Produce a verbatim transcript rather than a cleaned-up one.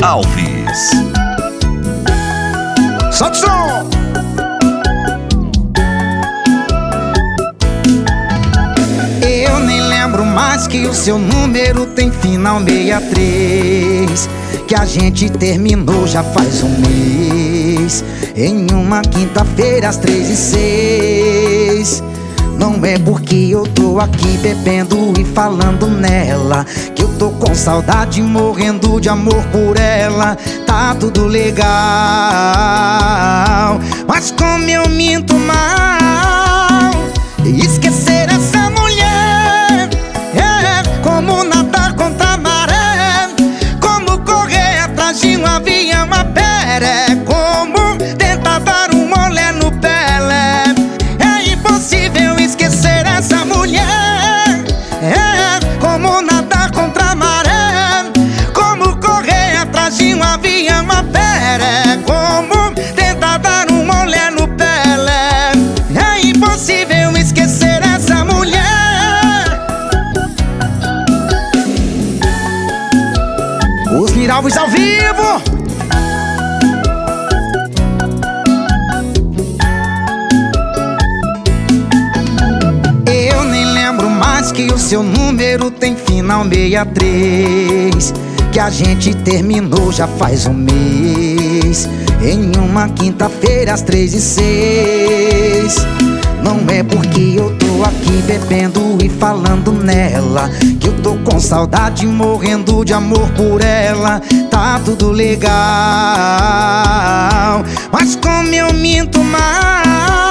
Alves. Solta o som! Eu nem lembro mais que o seu número tem final sessenta e três. Que a gente terminou já faz um mês, em uma quinta-feira às três e seis. Não é porque eu tô aqui bebendo e falando nela que eu tô com saudade, morrendo de amor por ela. Tá tudo legal, mas como eu minto mal, esquecer essa mulher é como nadar contra a maré, como correr atrás de um avião a pé, é como tentar dar um olé no Pelé. É impossível esquecer essa mulher, é como nadar contra a maré, como correr atrás de um avião a pé, é como tentar dar um olé no Pelé. É impossível esquecer essa mulher. Os Miralves ao vivo. Eu nem lembro mais que o seu número tem final sessenta e três. Que a gente terminou já faz um mês, em uma quinta-feira às três e seis. Não é porque eu tô aqui bebendo e falando nela que eu tô com saudade, morrendo de amor por ela. Tá tudo legal, mas como eu minto mal,